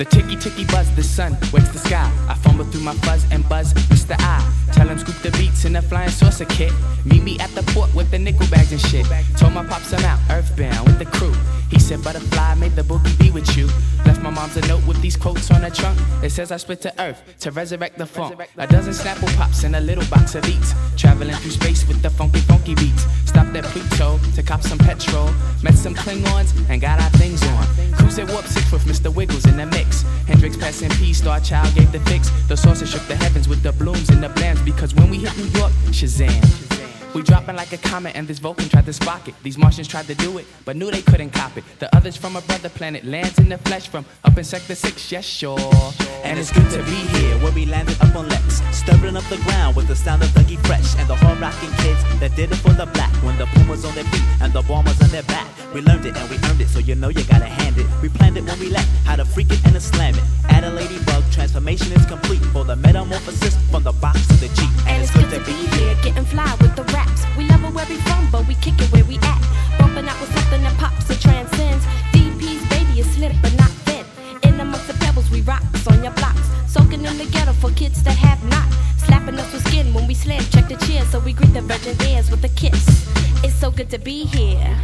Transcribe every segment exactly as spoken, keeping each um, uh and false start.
The ticky ticky buzz, the sun wets the sky. I fumble through my fuzz and buzz, Mister I. Tell him scoop the beats in a flying saucer kit. Meet me at the port with the nickel bags and shit. Told my pops I'm out, earthbound with the crew. He said butterfly, made the boogie be with you. Left my mom's a note with these quotes on the trunk. It says I split to earth to resurrect the funk. A dozen Snapple pops and a little box of eats. Traveling through space with the funky funky beats. Stopped at Pluto to cop some petrol. Met some Klingons and got our things on. Cruise at warp six with Mister Wiggles in the mix. Hendrix passing P, Star Child gave the fix. The saucer shook the heavens with the blooms and the blams. Because when we hit New York, Shazam. We dropping like a comet and this Vulcan tried to spark it. These Martians tried to do it, but knew they couldn't cop it. The others from a brother planet lands in the flesh from up in Sector six, yes sure. And it's good to be here where we landed up on Lex. Stirring up the ground with the sound of Dougie Fresh. And the hard rocking kids that did it for the black. When the boom was on their feet and the bomb was on their back. We learned it and we earned it, so you know you gotta hand it. We planned it when we left, how to freak it and to slam it. Add a ladybug, transformation is complete. For the metamorphosis from the box to the Jeep. And, and it's good, good to be here, getting fly with the raps. We love it where we from, but we kick it where we at. Bumping out with something that pops and transcends. D P's baby is slip but not thin. In amongst the pebbles we rocks on your blocks. Soaking in the ghetto for kids that have not. Slapping us with skin when we slam, check the cheers. So we greet the virgin ears with a kiss. It's so good to be here.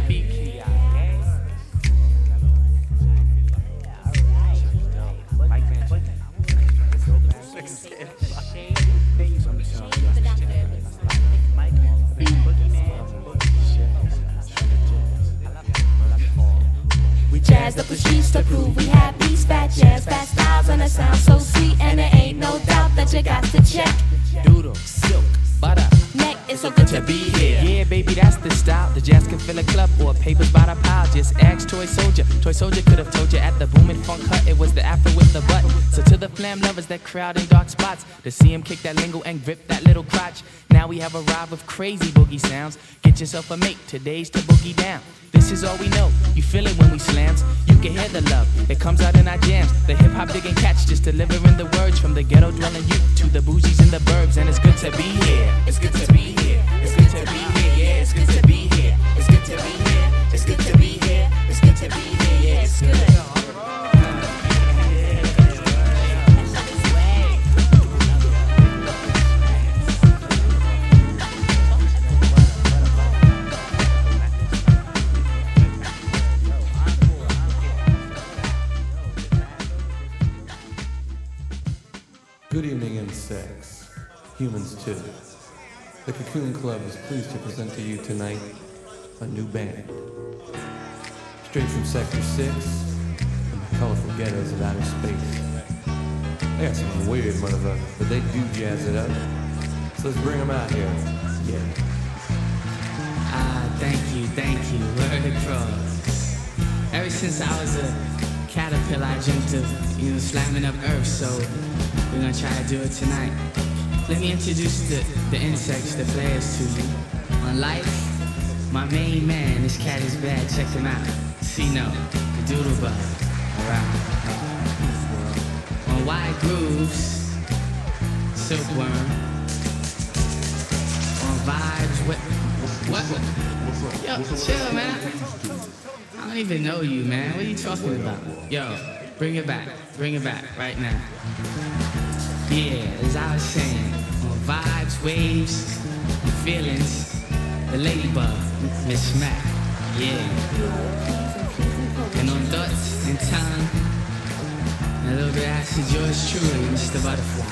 Jazzed up the streets to prove we have beats, fat jazz, fat styles, and it sounds so sweet. And there ain't no doubt that you got to check. Doodle, silk, butter. Neck, it's so good to be here. Yeah, baby, that's the style. The jazz can fill a club or papers by the pile. Just ask Toy Soldier. Toy Soldier could have told you at the Boomin' Funk Hut it was the afro with the butt. So to the flam lovers that crowd in dark spots, to see him kick that lingo and grip that little crotch. Now we have arrived with crazy boogie sounds. Get yourself a mate, today's to boogie down. This is all we know, you feel it when we slams. You can hear the love, it comes out in our jams. The hip-hop digging cats just delivering the words. From the ghetto dwelling youth to the bougies in the burbs. And it's good to be here, it's good to be here. It's good to be here, yeah, it's good to be here. It's good to be here, it's good to be here. It's good to be here, yeah, it's good. Good evening, insects. Humans, too. The Cocoon Club is pleased to present to you tonight a new band. Straight from Sector six and the colorful ghettos of outer space. They got some weird motherfuckers, but they do jazz it up. So let's bring them out here. Yeah. Ah, thank you, thank you. Word across. Ever since I was a caterpillar, I dreamt of, you know, slamming up Earth, so we're gonna try to do it tonight. Let me introduce the, the insects, the players to you. On life, my main man, this cat is bad, check him out. C-No, the doodle bug, alright. On wide grooves, silkworm. On vibes, what, what? Yo, chill, man. I don't even know you, man. What are you talking about? Yo, bring it back, bring it back right now. Yeah, as I was saying, on vibes, waves, and feelings, the ladybug, Miss Smack, yeah. And on thoughts and tongue, and a little bit of acid, yours truly, Mister Butterfly.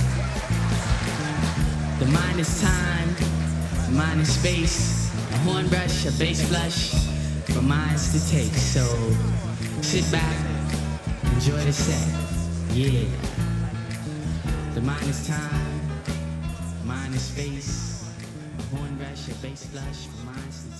The mind is time, the mind is space, a horn brush, a bass flush, for minds to take. So sit back, enjoy the set, yeah. The mind is time, mind is space, a horn rush, a bass flush, for minds to